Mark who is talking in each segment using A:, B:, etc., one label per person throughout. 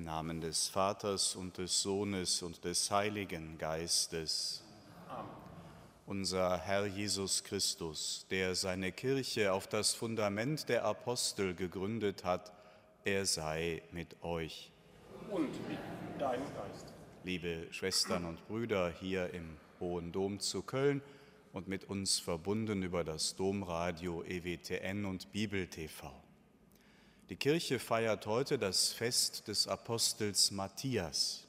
A: Namen des Vaters und des Sohnes und des Heiligen Geistes.
B: Amen.
A: Unser Herr Jesus Christus, der seine Kirche auf das Fundament der Apostel gegründet hat, er sei mit euch.
B: Und mit deinem Geist.
A: Liebe Schwestern und Brüder hier im Hohen Dom zu Köln und mit uns verbunden über das Domradio EWTN und Bibel TV. Die Kirche feiert heute das Fest des Apostels Matthias.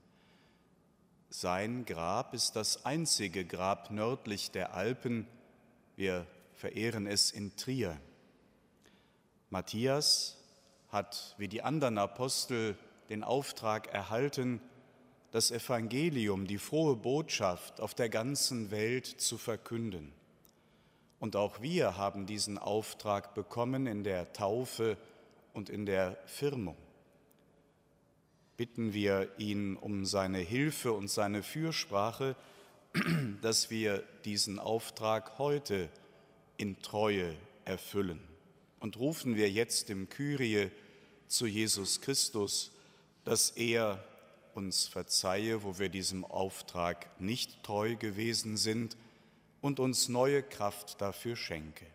A: Sein Grab ist das einzige Grab nördlich der Alpen. Wir verehren es in Trier. Matthias hat wie die anderen Apostel den Auftrag erhalten, das Evangelium, die frohe Botschaft auf der ganzen Welt zu verkünden. Und auch wir haben diesen Auftrag bekommen in der Taufe und in der Firmung. Bitten wir ihn um seine Hilfe und seine Fürsprache, dass wir diesen Auftrag heute in Treue erfüllen. Und rufen wir jetzt im Kyrie zu Jesus Christus, dass er uns verzeihe, wo wir diesem Auftrag nicht treu gewesen sind und uns neue Kraft dafür schenke.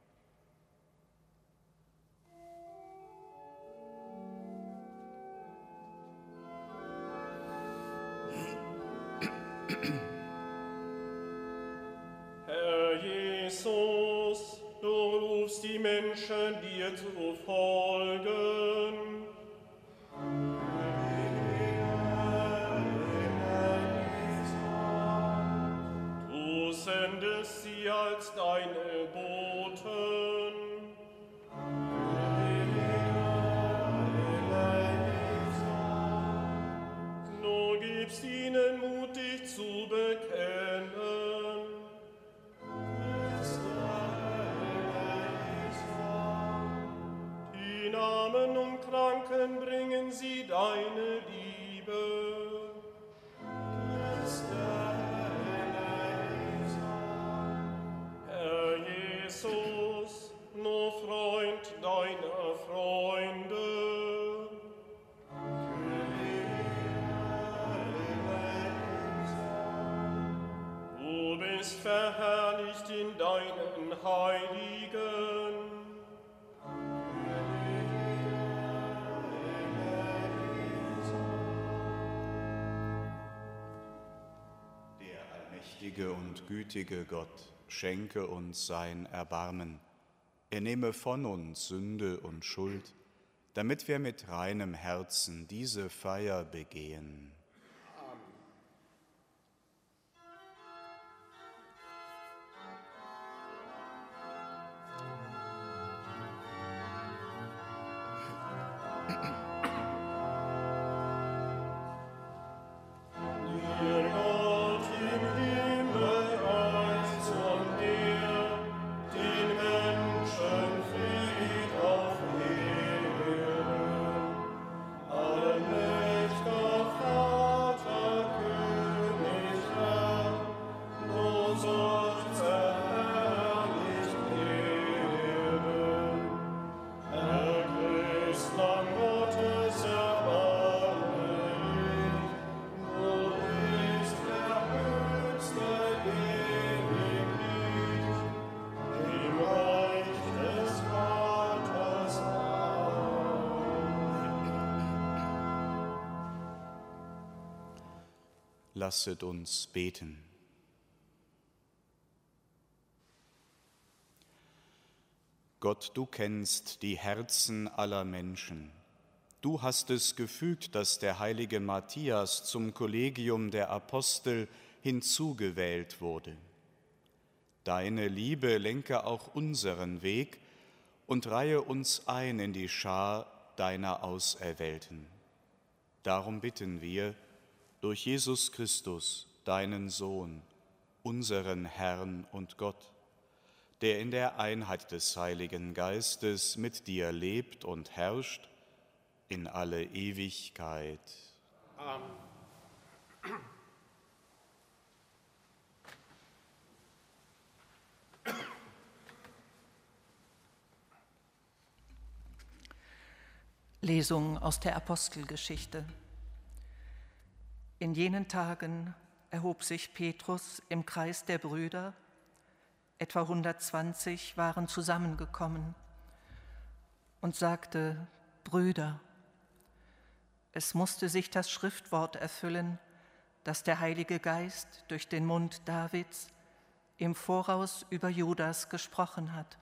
B: Herr Jesus, du rufst die Menschen, dir zu folgen. Du sendest sie als deine Boten. Du gibst ihnen Mut, dich zu bekennen. Die Armen und Kranken bringen sie deine Liebe. Herr Jesus, nur Freund deiner Freunde. Du bist verherrlicht in deinen Heiligen.
A: Der allmächtige und gütige Gott schenke uns sein Erbarmen. Er nehme von uns Sünde und Schuld, damit wir mit reinem Herzen diese Feier begehen. Lasset uns beten. Gott, du kennst die Herzen aller Menschen. Du hast es gefügt, dass der heilige Matthias zum Kollegium der Apostel hinzugewählt wurde. Deine Liebe lenke auch unseren Weg und reihe uns ein in die Schar deiner Auserwählten. Darum bitten wir, durch Jesus Christus, deinen Sohn, unseren Herrn und Gott, der in der Einheit des Heiligen Geistes mit dir lebt und herrscht in alle Ewigkeit.
B: Amen.
C: Lesung aus der Apostelgeschichte. In jenen Tagen erhob sich Petrus im Kreis der Brüder, etwa 120 waren zusammengekommen, und sagte: Brüder, es musste sich das Schriftwort erfüllen, das der Heilige Geist durch den Mund Davids im Voraus über Judas gesprochen hat.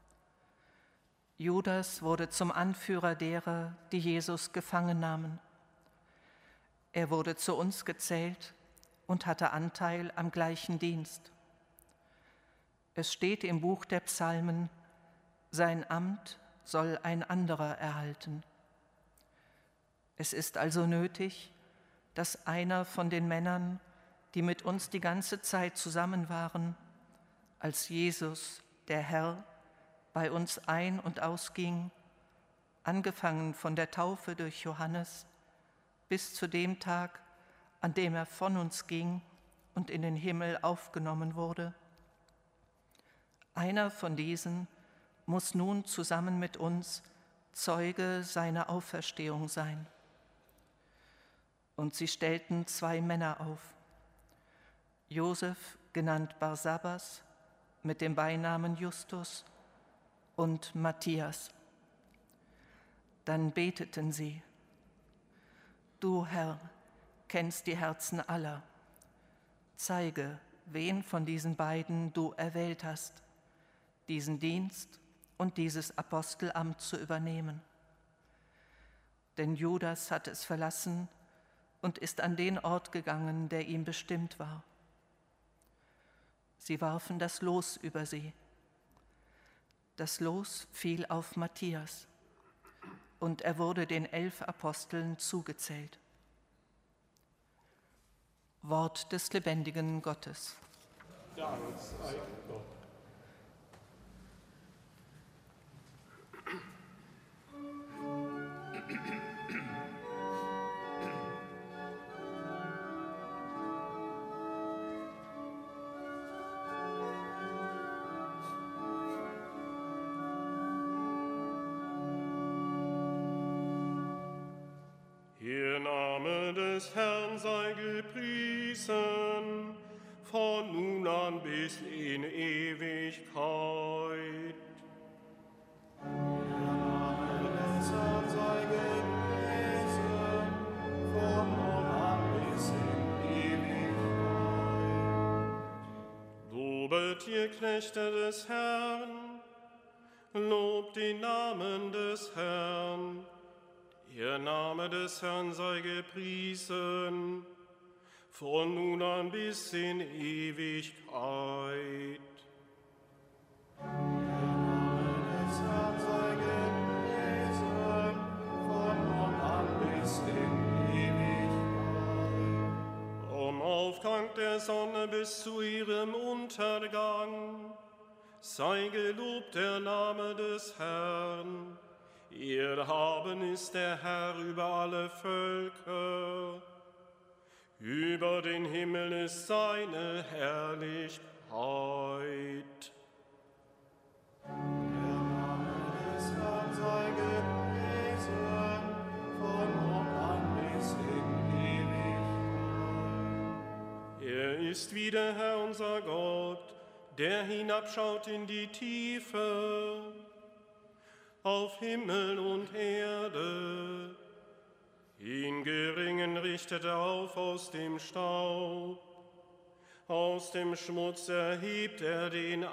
C: Judas wurde zum Anführer derer, die Jesus gefangen nahmen. Er wurde zu uns gezählt und hatte Anteil am gleichen Dienst. Es steht im Buch der Psalmen: Sein Amt soll ein anderer erhalten. Es ist also nötig, dass einer von den Männern, die mit uns die ganze Zeit zusammen waren, als Jesus, der Herr, bei uns ein- und ausging, angefangen von der Taufe durch Johannes bis zu dem Tag, an dem er von uns ging und in den Himmel aufgenommen wurde. Einer von diesen muss nun zusammen mit uns Zeuge seiner Auferstehung sein. Und sie stellten 2 Männer auf: Josef, genannt Barsabbas, mit dem Beinamen Justus, und Matthias. Dann beteten sie: Du, Herr, kennst die Herzen aller. Zeige, wen von diesen beiden du erwählt hast, diesen Dienst und dieses Apostelamt zu übernehmen. Denn Judas hat es verlassen und ist an den Ort gegangen, der ihm bestimmt war. Sie warfen das Los über sie. Das Los fiel auf Matthias, und er wurde den 11 Aposteln zugezählt. Wort des lebendigen Gottes.
B: Dank sei Gott. Der Name des Herrn sei gepriesen, von nun an bis in Ewigkeit.
D: Der Name des Herrn sei gepriesen, von nun an bis in Ewigkeit.
B: Lobet ihr Knechte des Herrn, lobt den Namen des Herrn. Der Name des Herrn sei gepriesen, von nun an bis in Ewigkeit.
D: Der Name des Herrn sei gepriesen, von nun an bis in Ewigkeit.
B: Vom Aufgang der Sonne bis zu ihrem Untergang sei gelobt der Name des Herrn. Erhaben ist der Herr über alle Völker. Über den Himmel ist seine Herrlichkeit.
D: Der Name des Herrn sei gepriesen, von nun an bis in Ewigkeit.
B: Er ist wie der Herr unser Gott, der hinabschaut in die Tiefe, auf Himmel und Erde. In Geringen richtet er auf aus dem Staub, aus dem Schmutz erhebt er den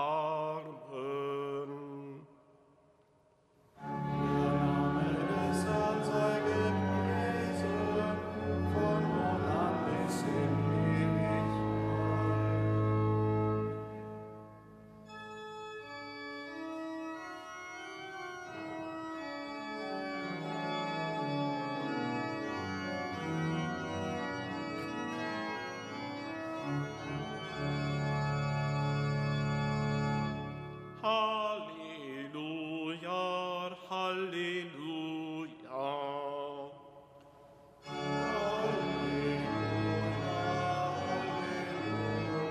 B: Armen.
D: Der Name des Herrn sei gepriesen, von nun an bis in
B: Halleluja, Halleluja.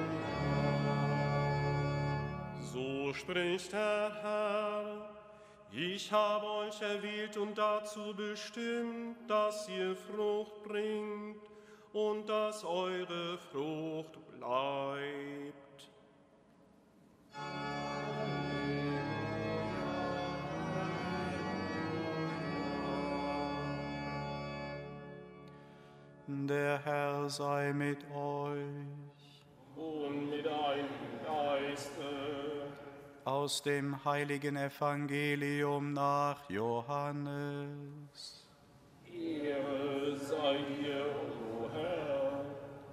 B: So spricht der Herr: Ich habe euch erwählt und dazu bestimmt, dass ihr Frucht bringt und dass eure Frucht bleibt.
A: Der Herr sei mit euch.
B: Und mit deinem Geiste.
A: Aus dem heiligen Evangelium nach Johannes.
B: Ehre sei dir, o Herr.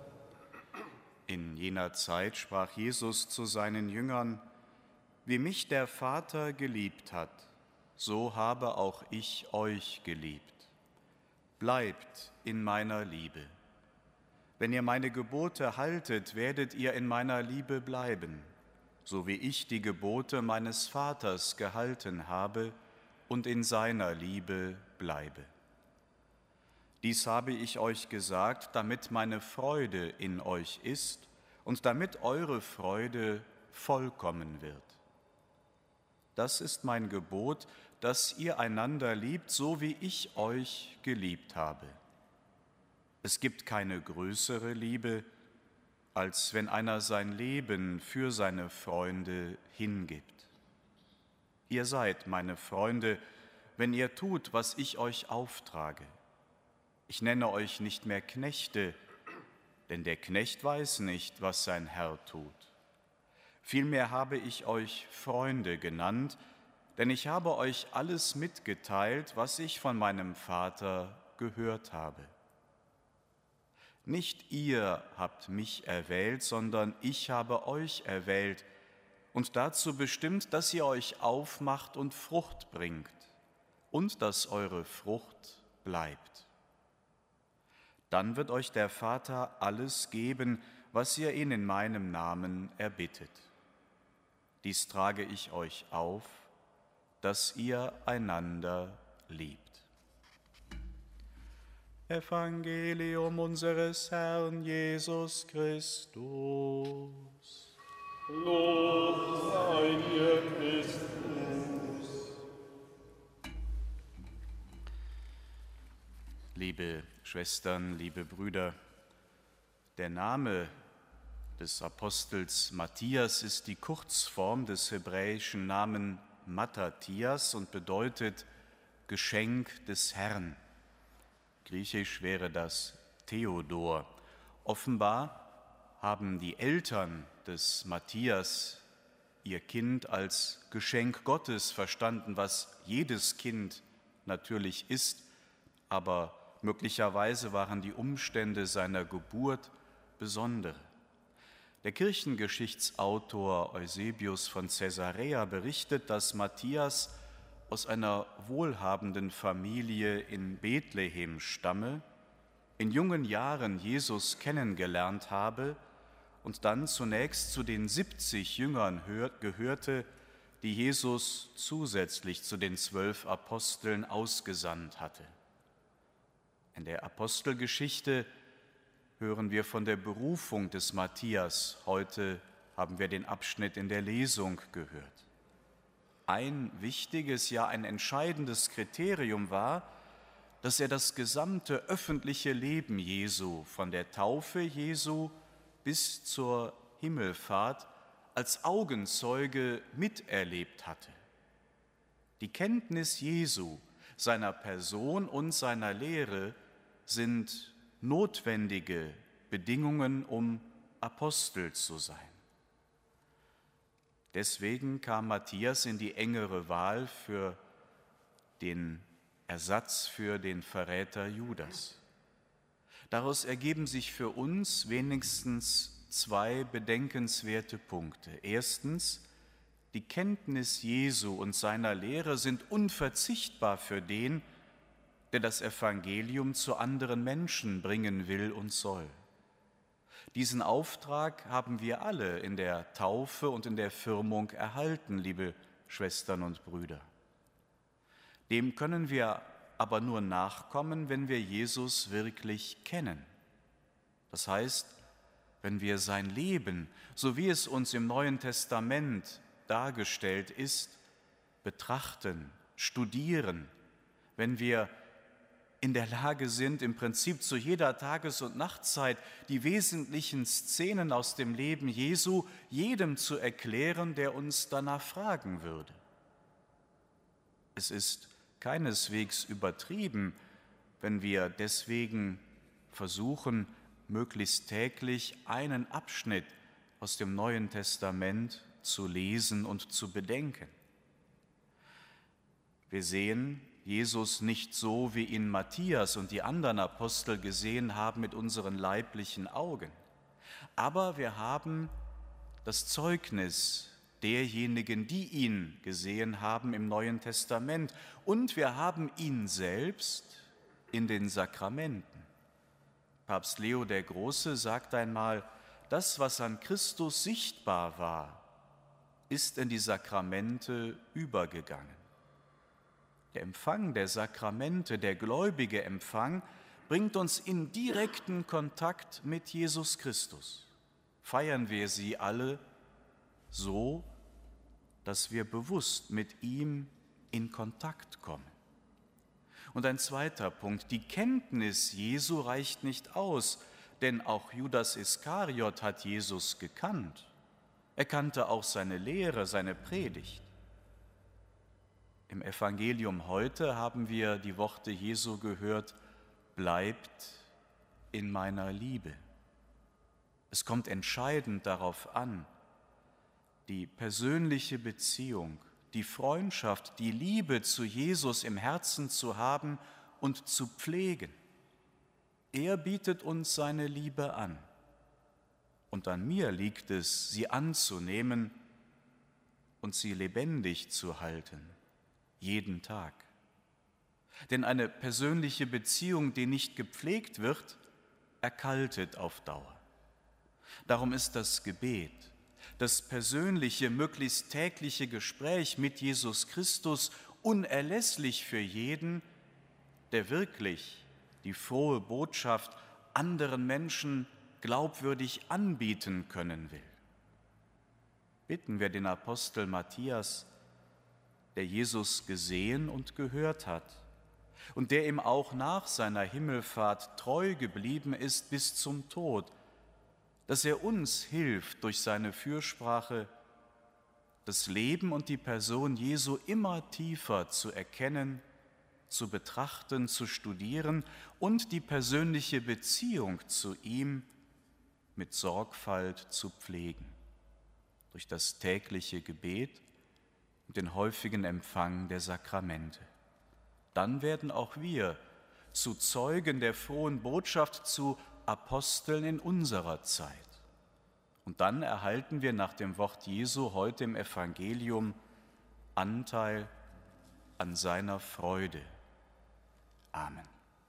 A: In jener Zeit sprach Jesus zu seinen Jüngern: Wie mich der Vater geliebt hat, so habe auch ich euch geliebt. Bleibt in meiner Liebe. Wenn ihr meine Gebote haltet, werdet ihr in meiner Liebe bleiben, so wie ich die Gebote meines Vaters gehalten habe und in seiner Liebe bleibe. Dies habe ich euch gesagt, damit meine Freude in euch ist und damit eure Freude vollkommen wird. Das ist mein Gebot, dass ihr einander liebt, so wie ich euch geliebt habe. Es gibt keine größere Liebe, als wenn einer sein Leben für seine Freunde hingibt. Ihr seid meine Freunde, wenn ihr tut, was ich euch auftrage. Ich nenne euch nicht mehr Knechte, denn der Knecht weiß nicht, was sein Herr tut. Vielmehr habe ich euch Freunde genannt, denn ich habe euch alles mitgeteilt, was ich von meinem Vater gehört habe. Nicht ihr habt mich erwählt, sondern ich habe euch erwählt und dazu bestimmt, dass ihr euch aufmacht und Frucht bringt und dass eure Frucht bleibt. Dann wird euch der Vater alles geben, was ihr ihn in meinem Namen erbittet. Dies trage ich euch auf, dass ihr einander liebt. Evangelium unseres Herrn Jesus Christus.
B: Lob sei dir, Christus.
A: Liebe Schwestern, liebe Brüder, der Name des Apostels Matthias ist die Kurzform des hebräischen Namen Mattathias und bedeutet Geschenk des Herrn. Griechisch wäre das Theodor. Offenbar haben die Eltern des Matthias ihr Kind als Geschenk Gottes verstanden, was jedes Kind natürlich ist, aber möglicherweise waren die Umstände seiner Geburt besondere. Der Kirchengeschichtsautor Eusebius von Caesarea berichtet, dass Matthias aus einer wohlhabenden Familie in Bethlehem stamme, in jungen Jahren Jesus kennengelernt habe und dann zunächst zu den 70 Jüngern gehörte, die Jesus zusätzlich zu den 12 Aposteln ausgesandt hatte. In der Apostelgeschichte hören wir von der Berufung des Matthias. Heute haben wir den Abschnitt in der Lesung gehört. Ein wichtiges, ja ein entscheidendes Kriterium war, dass er das gesamte öffentliche Leben Jesu, von der Taufe Jesu bis zur Himmelfahrt, als Augenzeuge miterlebt hatte. Die Kenntnis Jesu, seiner Person und seiner Lehre sind notwendige Bedingungen, um Apostel zu sein. Deswegen kam Matthias in die engere Wahl für den Ersatz für den Verräter Judas. Daraus ergeben sich für uns wenigstens 2 bedenkenswerte Punkte. Erstens, die Kenntnis Jesu und seiner Lehre sind unverzichtbar für den, der das Evangelium zu anderen Menschen bringen will und soll. Diesen Auftrag haben wir alle in der Taufe und in der Firmung erhalten, liebe Schwestern und Brüder. Dem können wir aber nur nachkommen, wenn wir Jesus wirklich kennen. Das heißt, wenn wir sein Leben, so wie es uns im Neuen Testament dargestellt ist, betrachten, studieren, wenn wir in der Lage sind, im Prinzip zu jeder Tages- und Nachtzeit die wesentlichen Szenen aus dem Leben Jesu jedem zu erklären, der uns danach fragen würde. Es ist keineswegs übertrieben, wenn wir deswegen versuchen, möglichst täglich einen Abschnitt aus dem Neuen Testament zu lesen und zu bedenken. Wir sehen Jesus nicht so, wie ihn Matthias und die anderen Apostel gesehen haben mit unseren leiblichen Augen. Aber wir haben das Zeugnis derjenigen, die ihn gesehen haben im Neuen Testament. Und wir haben ihn selbst in den Sakramenten. Papst Leo der Große sagt einmal, das, was an Christus sichtbar war, ist in die Sakramente übergegangen. Der Empfang der Sakramente, der gläubige Empfang, bringt uns in direkten Kontakt mit Jesus Christus. Feiern wir sie alle so, dass wir bewusst mit ihm in Kontakt kommen. Und ein zweiter Punkt, die Kenntnis Jesu reicht nicht aus, denn auch Judas Iskariot hat Jesus gekannt. Er kannte auch seine Lehre, seine Predigt. Im Evangelium heute haben wir die Worte Jesu gehört, bleibt in meiner Liebe. Es kommt entscheidend darauf an, die persönliche Beziehung, die Freundschaft, die Liebe zu Jesus im Herzen zu haben und zu pflegen. Er bietet uns seine Liebe an. Und an mir liegt es, sie anzunehmen und sie lebendig zu halten. Jeden Tag. Denn eine persönliche Beziehung, die nicht gepflegt wird, erkaltet auf Dauer. Darum ist das Gebet, das persönliche, möglichst tägliche Gespräch mit Jesus Christus unerlässlich für jeden, der wirklich die frohe Botschaft anderen Menschen glaubwürdig anbieten können will. Bitten wir den Apostel Matthias, der Jesus gesehen und gehört hat und der ihm auch nach seiner Himmelfahrt treu geblieben ist bis zum Tod, dass er uns hilft, durch seine Fürsprache das Leben und die Person Jesu immer tiefer zu erkennen, zu betrachten, zu studieren und die persönliche Beziehung zu ihm mit Sorgfalt zu pflegen, durch das tägliche Gebet und den häufigen Empfang der Sakramente. Dann werden auch wir zu Zeugen der frohen Botschaft, zu Aposteln in unserer Zeit. Und dann erhalten wir nach dem Wort Jesu heute im Evangelium Anteil an seiner Freude. Amen.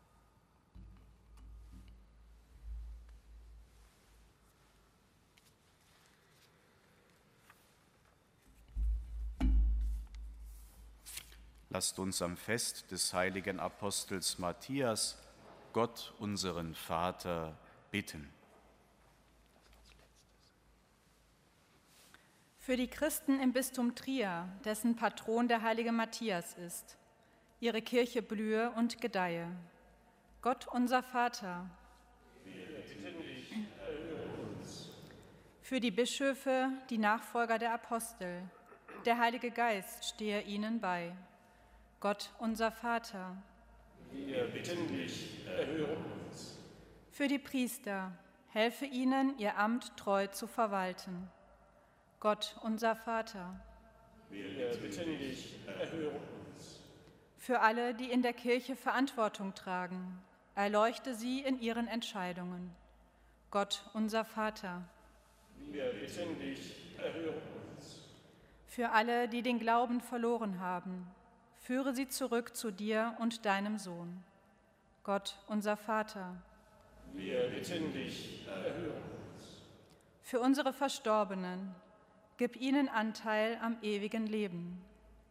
A: Lasst uns am Fest des heiligen Apostels Matthias Gott, unseren Vater, bitten.
E: Für die Christen im Bistum Trier, dessen Patron der heilige Matthias ist, ihre Kirche blühe und gedeihe. Gott, unser Vater, wir bitten dich, erhöre uns. Für die Bischöfe, die Nachfolger der Apostel, der Heilige Geist stehe ihnen bei. Gott, unser Vater,
B: Wir bitten dich, erhöre uns.
E: für die Priester, helfe ihnen, ihr Amt treu zu verwalten. Gott, unser Vater,
B: Wir bitten dich, erhöre uns.
E: für alle, die in der Kirche Verantwortung tragen, erleuchte sie in ihren Entscheidungen. Gott, unser Vater,
B: Wir bitten dich, erhöre uns.
E: für alle, die den Glauben verloren haben, führe sie zurück zu dir und deinem Sohn. Gott, unser Vater,
B: Wir bitten dich, erhöre uns.
E: für unsere Verstorbenen, gib ihnen Anteil am ewigen Leben.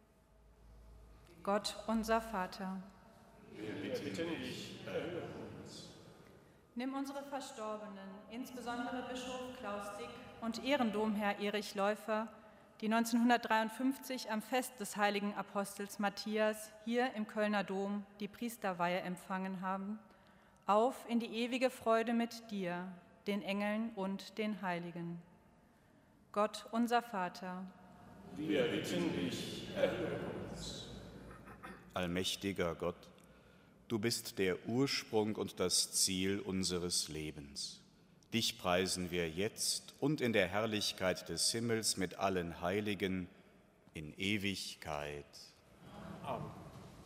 E: Gott, unser Vater,
B: Wir bitten dich, erhöre uns.
E: nimm unsere Verstorbenen, insbesondere Bischof Klaus Dick und Ehrendomherr Erich Läufer, die 1953 am Fest des heiligen Apostels Matthias hier im Kölner Dom die Priesterweihe empfangen haben, auf in die ewige Freude mit dir, den Engeln und den Heiligen. Gott, unser Vater,
B: wir bitten dich, erhöre uns.
A: Allmächtiger Gott, du bist der Ursprung und das Ziel unseres Lebens. Dich preisen wir jetzt und in der Herrlichkeit des Himmels mit allen Heiligen in Ewigkeit.
B: Amen.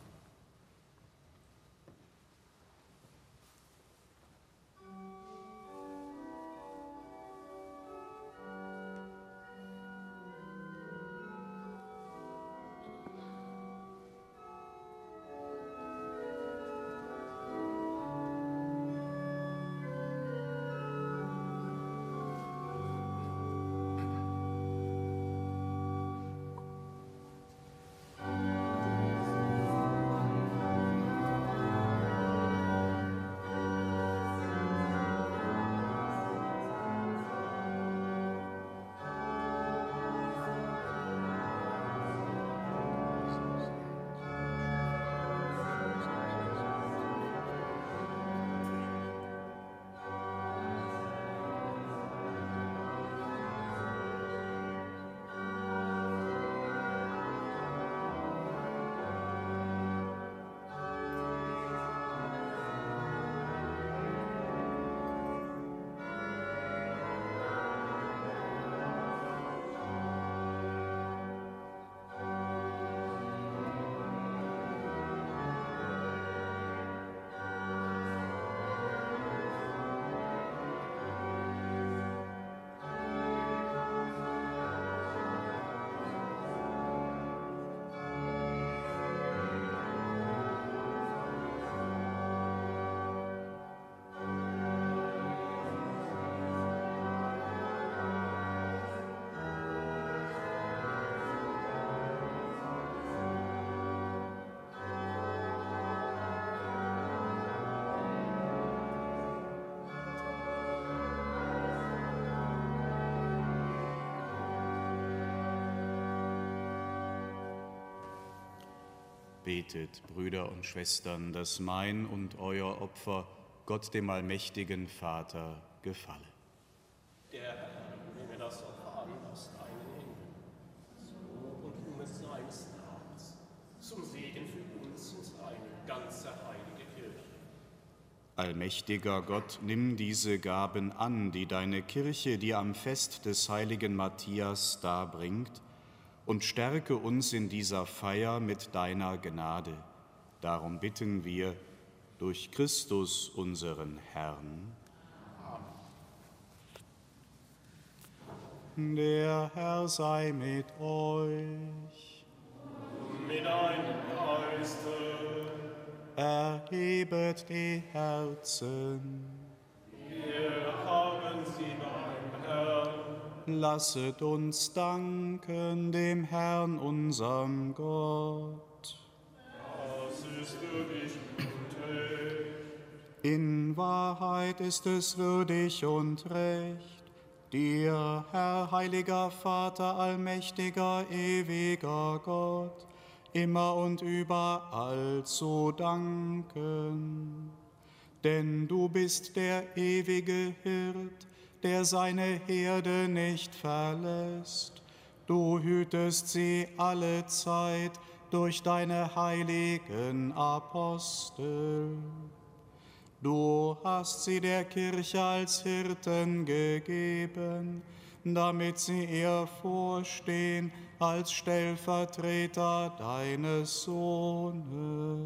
A: Betet, Brüder und Schwestern, dass mein und euer Opfer Gott dem allmächtigen Vater gefalle.
B: Der Herr nehme das Opfer an aus deinen Händen, so und um es seines Namens, zum Segen für uns und seine ganze heilige Kirche.
A: Allmächtiger Gott, nimm diese Gaben an, die deine Kirche dir am Fest des heiligen Matthias darbringt, und stärke uns in dieser Feier mit deiner Gnade. Darum bitten wir durch Christus, unseren Herrn. Amen. Der Herr sei mit euch.
B: Mit deinem Geiste.
A: Erhebet die Herzen.
B: Wir haben sie beim Herrn.
A: Lasset uns danken dem Herrn, unserem Gott.
B: Das ist würdig und recht.
A: In Wahrheit ist es würdig und recht, dir, Herr, heiliger Vater, allmächtiger, ewiger Gott, immer und überall zu danken. Denn du bist der ewige Hirt, der seine Herde nicht verlässt. Du hütest sie alle Zeit durch deine heiligen Apostel. Du hast sie der Kirche als Hirten gegeben, damit sie ihr vorstehen als Stellvertreter deines Sohnes.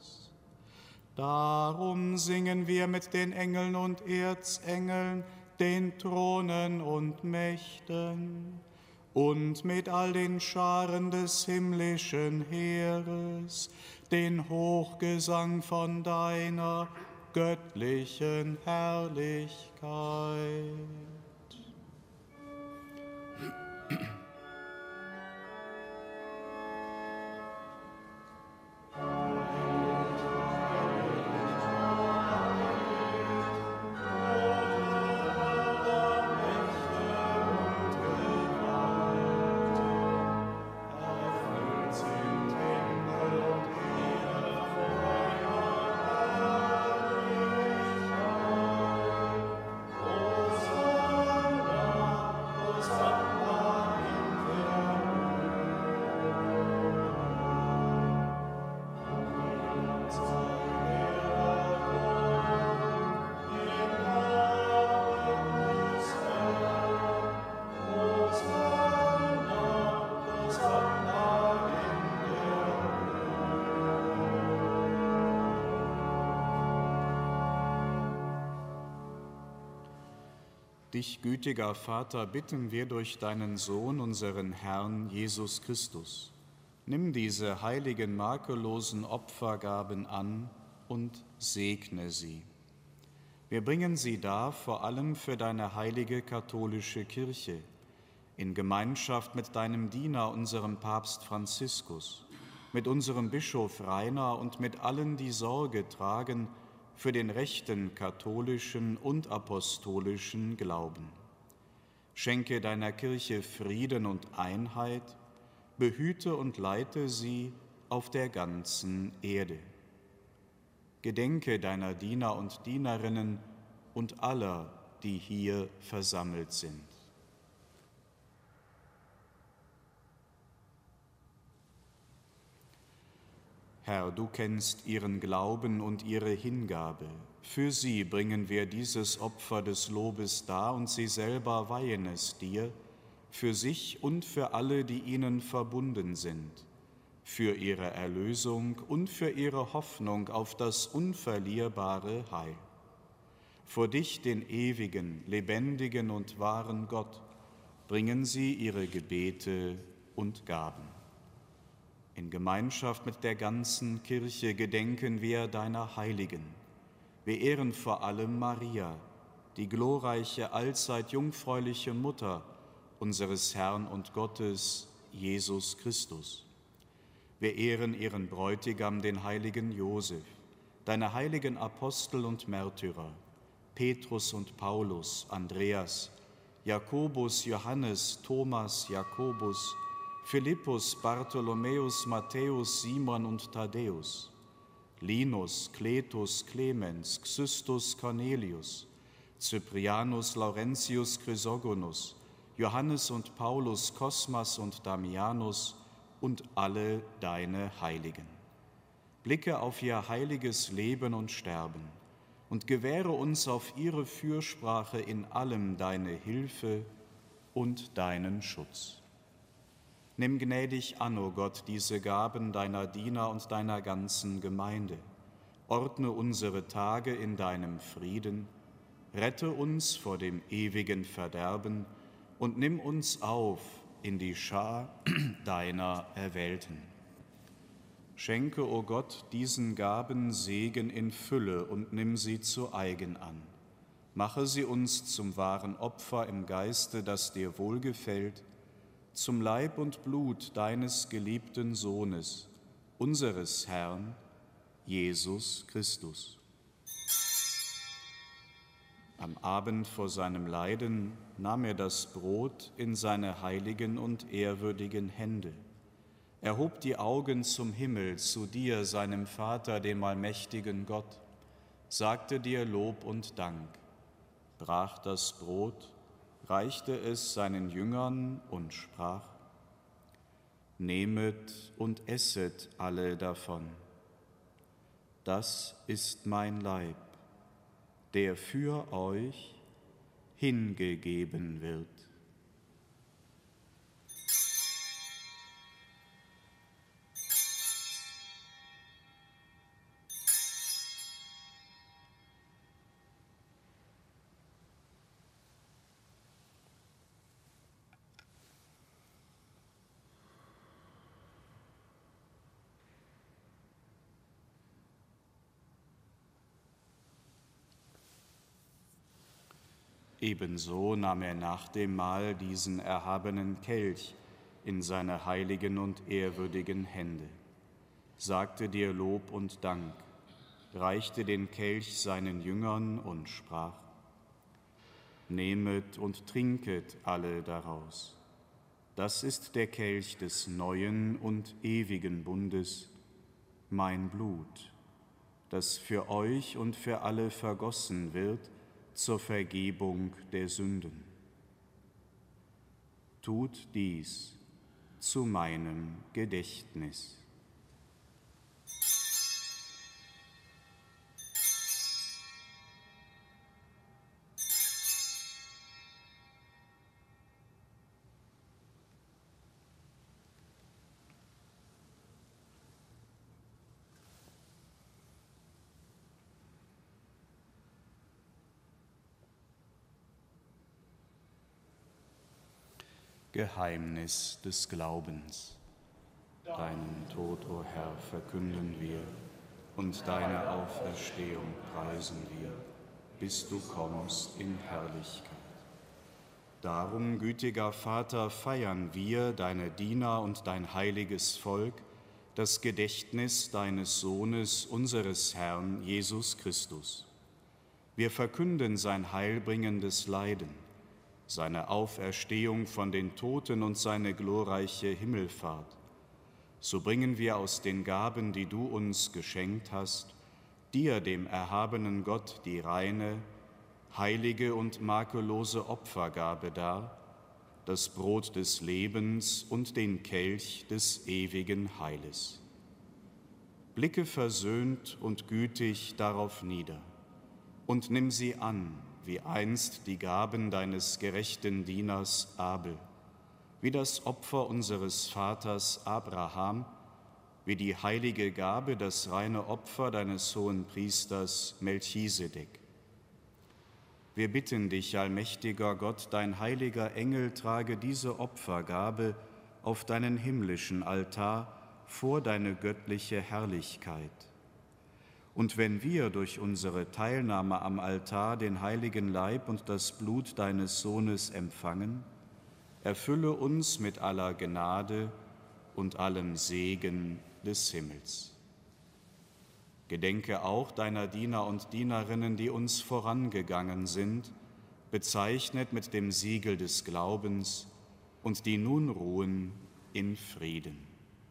A: Darum singen wir mit den Engeln und Erzengeln, den Thronen und Mächten und mit all den Scharen des himmlischen Heeres den Hochgesang von deiner göttlichen Herrlichkeit. Dich, gütiger Vater, bitten wir durch deinen Sohn, unseren Herrn Jesus Christus. Nimm diese heiligen, makellosen Opfergaben an und segne sie. Wir bringen sie dar vor allem für deine heilige katholische Kirche, in Gemeinschaft mit deinem Diener, unserem Papst Franziskus, mit unserem Bischof Rainer und mit allen, die Sorge tragen für den rechten katholischen und apostolischen Glauben. Schenke deiner Kirche Frieden und Einheit, behüte und leite sie auf der ganzen Erde. Gedenke deiner Diener und Dienerinnen und aller, die hier versammelt sind. Herr, du kennst ihren Glauben und ihre Hingabe. Für sie bringen wir dieses Opfer des Lobes dar und sie selber weihen es dir, für sich und für alle, die ihnen verbunden sind, für ihre Erlösung und für ihre Hoffnung auf das unverlierbare Heil. Vor dich, den ewigen, lebendigen und wahren Gott, bringen sie ihre Gebete und Gaben. In Gemeinschaft mit der ganzen Kirche gedenken wir deiner Heiligen. Wir ehren vor allem Maria, die glorreiche, allzeit jungfräuliche Mutter unseres Herrn und Gottes, Jesus Christus. Wir ehren ihren Bräutigam, den heiligen Josef, deine heiligen Apostel und Märtyrer, Petrus und Paulus, Andreas, Jakobus, Johannes, Thomas, Jakobus, Philippus, Bartholomäus, Matthäus, Simon und Thaddäus, Linus, Cletus, Clemens, Xystus, Cornelius, Cyprianus, Laurentius, Chrysogonus, Johannes und Paulus, Kosmas und Damianus und alle deine Heiligen. Blicke auf ihr heiliges Leben und Sterben und gewähre uns auf ihre Fürsprache in allem deine Hilfe und deinen Schutz. Nimm gnädig an, o Gott, diese Gaben deiner Diener und deiner ganzen Gemeinde. Ordne unsere Tage in deinem Frieden, rette uns vor dem ewigen Verderben und nimm uns auf in die Schar deiner Erwählten. Schenke, o Gott, diesen Gaben Segen in Fülle und nimm sie zu eigen an. Mache sie uns zum wahren Opfer im Geiste, das dir wohlgefällt, zum Leib und Blut deines geliebten Sohnes, unseres Herrn, Jesus Christus. Am Abend vor seinem Leiden nahm er das Brot in seine heiligen und ehrwürdigen Hände. Er hob die Augen zum Himmel, zu dir, seinem Vater, dem allmächtigen Gott, sagte dir Lob und Dank, brach das Brot, reichte es seinen Jüngern und sprach: Nehmet und esset alle davon. Das ist mein Leib, der für euch hingegeben wird. Ebenso nahm er nach dem Mahl diesen erhabenen Kelch in seine heiligen und ehrwürdigen Hände, sagte dir Lob und Dank, reichte den Kelch seinen Jüngern und sprach: Nehmet und trinket alle daraus. Das ist der Kelch des neuen und ewigen Bundes, mein Blut, das für euch und für alle vergossen wird zur Vergebung der Sünden. Tut dies zu meinem Gedächtnis. Geheimnis des Glaubens. Deinen Tod, o Herr, verkünden wir und deine Auferstehung preisen wir, bis du kommst in Herrlichkeit. Darum, gütiger Vater, feiern wir, deine Diener und dein heiliges Volk, das Gedächtnis deines Sohnes, unseres Herrn Jesus Christus. Wir verkünden sein heilbringendes Leiden, seine Auferstehung von den Toten und seine glorreiche Himmelfahrt. So bringen wir aus den Gaben, die du uns geschenkt hast, dir, dem erhabenen Gott, die reine, heilige und makellose Opfergabe dar, das Brot des Lebens und den Kelch des ewigen Heiles. Blicke versöhnt und gütig darauf nieder und nimm sie an, wie einst die Gaben deines gerechten Dieners Abel, wie das Opfer unseres Vaters Abraham, wie die heilige Gabe, das reine Opfer deines hohen Priesters Melchisedek. Wir bitten dich, allmächtiger Gott, dein heiliger Engel trage diese Opfergabe auf deinen himmlischen Altar vor deine göttliche Herrlichkeit. Und wenn wir durch unsere Teilnahme am Altar den heiligen Leib und das Blut deines Sohnes empfangen, erfülle uns mit aller Gnade und allem Segen des Himmels. Gedenke auch deiner Diener und Dienerinnen, die uns vorangegangen sind, bezeichnet mit dem Siegel des Glaubens und die nun ruhen in Frieden.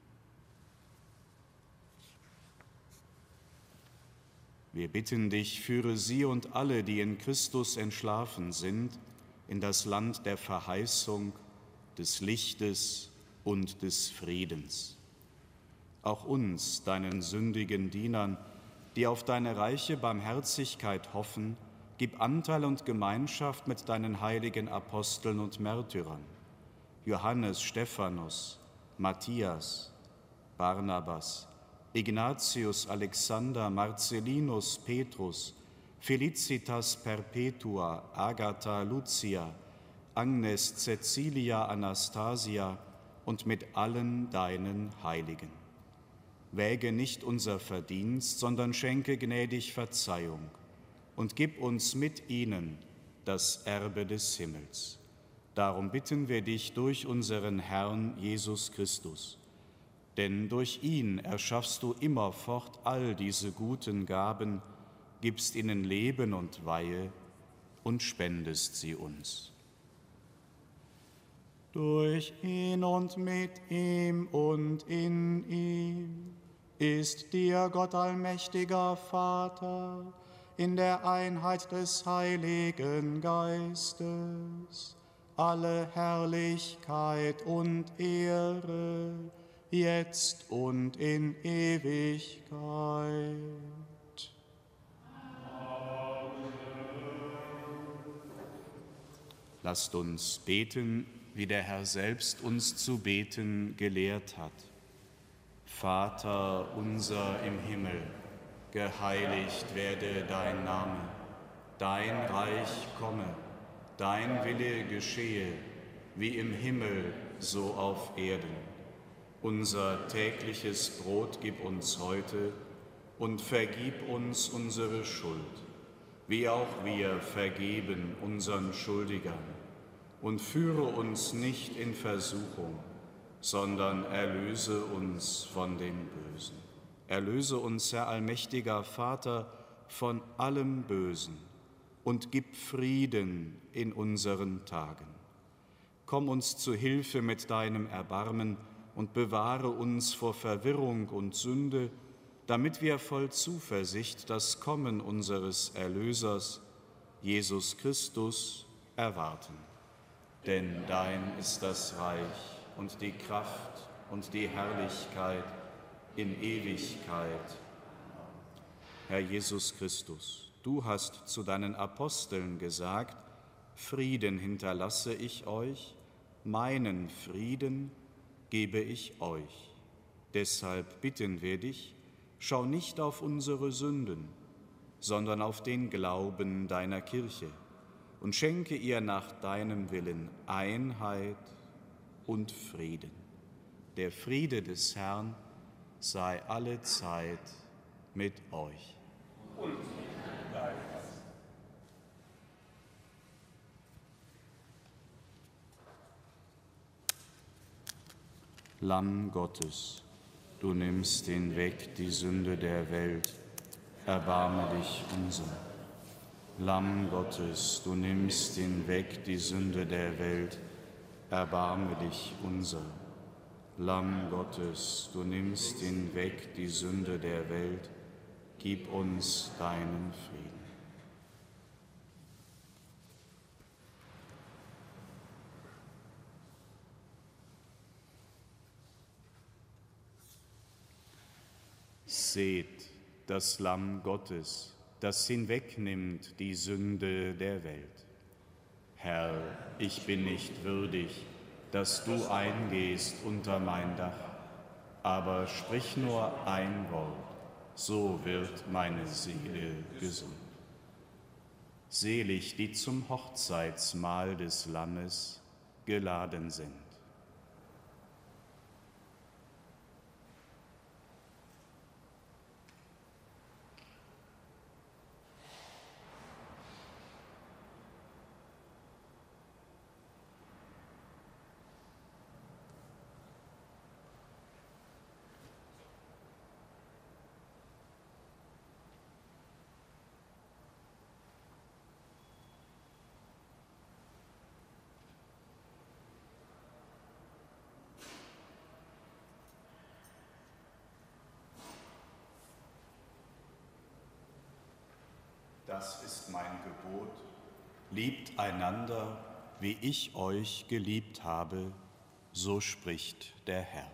A: Wir bitten dich, führe sie und alle, die in Christus entschlafen sind, in das Land der Verheißung, des Lichtes und des Friedens. Auch uns, deinen sündigen Dienern, die auf deine reiche Barmherzigkeit hoffen, gib Anteil und Gemeinschaft mit deinen heiligen Aposteln und Märtyrern, Johannes, Stephanus, Matthias, Barnabas, Ignatius, Alexander, Marcellinus, Petrus, Felicitas Perpetua, Agatha, Lucia, Agnes, Cäcilia, Anastasia und mit allen deinen Heiligen. Wäge nicht unser Verdienst, sondern schenke gnädig Verzeihung und gib uns mit ihnen das Erbe des Himmels. Darum bitten wir dich durch unseren Herrn Jesus Christus. Denn durch ihn erschaffst du immerfort all diese guten Gaben, gibst ihnen Leben und Weihe und spendest sie uns.
D: Durch ihn und mit ihm und in ihm ist dir, Gott allmächtiger Vater, in der Einheit des Heiligen Geistes, alle Herrlichkeit und Ehre, jetzt und in Ewigkeit.
A: Lasst uns beten, wie der Herr selbst uns zu beten gelehrt hat. Vater unser im Himmel, geheiligt werde dein Name, dein Reich komme, dein Wille geschehe, wie im Himmel, so auf Erden. Unser tägliches Brot gib uns heute und vergib uns unsere Schuld, wie auch wir vergeben unseren Schuldigern. Und führe uns nicht in Versuchung, sondern erlöse uns von dem Bösen. Erlöse uns, Herr allmächtiger Vater, von allem Bösen und gib Frieden in unseren Tagen. Komm uns zu Hilfe mit deinem Erbarmen und bewahre uns vor Verwirrung und Sünde, damit wir voll Zuversicht das Kommen unseres Erlösers, Jesus Christus, erwarten. Denn dein ist das Reich und die Kraft und die Herrlichkeit in Ewigkeit. Herr Jesus Christus, du hast zu deinen Aposteln gesagt, Frieden hinterlasse ich euch, meinen Frieden gebe ich euch. Deshalb bitten wir dich, schau nicht auf unsere Sünden, sondern auf den Glauben deiner Kirche und schenke ihr nach deinem Willen Einheit und Frieden. Der Friede des Herrn sei alle Zeit mit euch. Und mit deinem Geist. Lamm Gottes, du nimmst hinweg die Sünde der Welt, erbarme dich unser. Lamm Gottes, du nimmst hinweg die Sünde der Welt, erbarme dich unser. Lamm Gottes, du nimmst hinweg die Sünde der Welt, gib uns deinen Frieden. Seht das Lamm Gottes, das hinwegnimmt die Sünde der Welt. Herr, ich bin nicht würdig, dass du eingehst unter mein Dach, aber sprich nur ein Wort, so wird meine Seele gesund. Selig, die zum Hochzeitsmahl des Lammes geladen sind. Das ist mein Gebot. Liebt einander, wie ich euch geliebt habe, so spricht der Herr.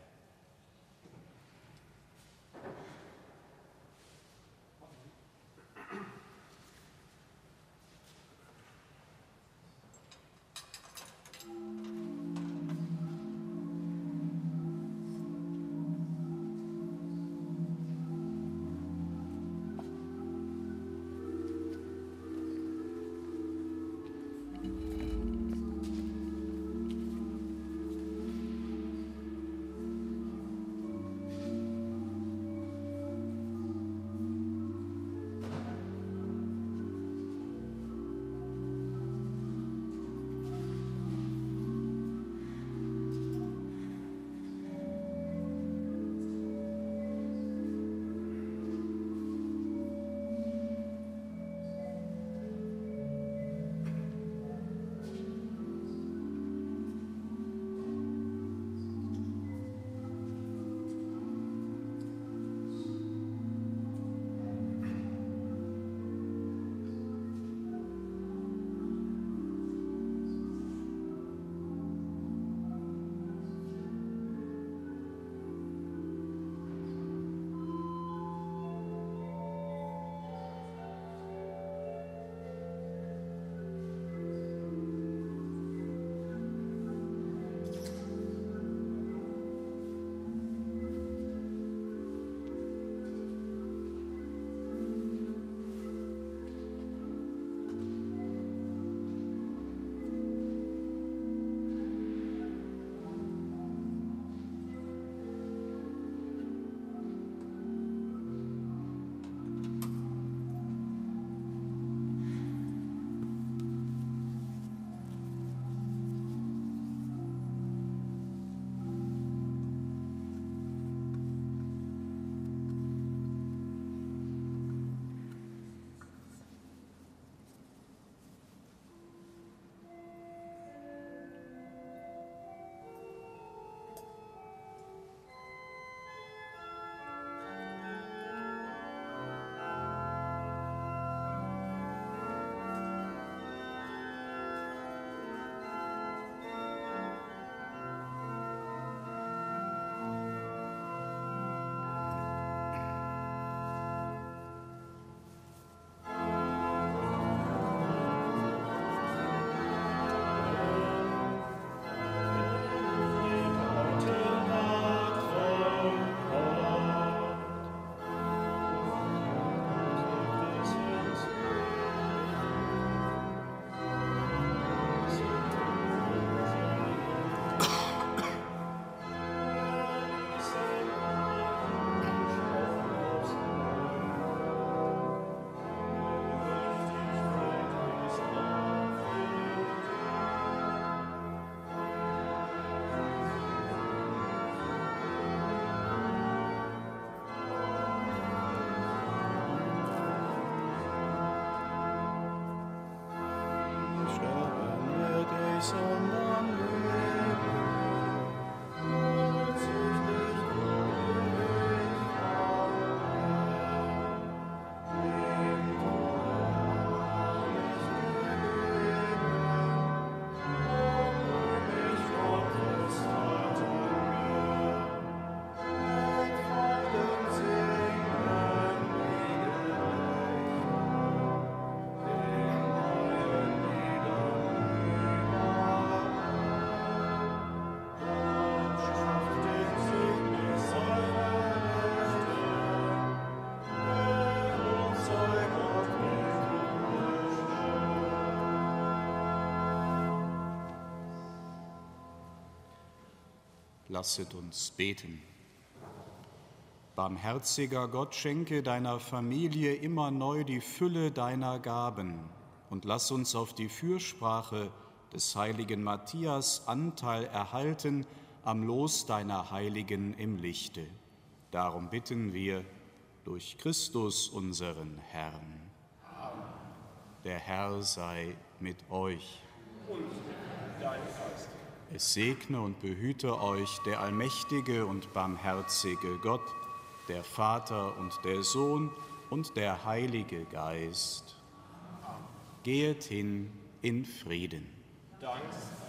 A: Lasset uns beten. Barmherziger Gott, schenke deiner Familie immer neu die Fülle deiner Gaben und lass uns auf die Fürsprache des heiligen Matthias Anteil erhalten am Los deiner Heiligen im Lichte. Darum bitten wir durch Christus, unseren Herrn. Amen. Der Herr sei mit euch. Und mit deinem Geist. Es segne und behüte euch der allmächtige und barmherzige Gott, der Vater und der Sohn und der Heilige Geist. Amen. Gehet hin in Frieden. Dank.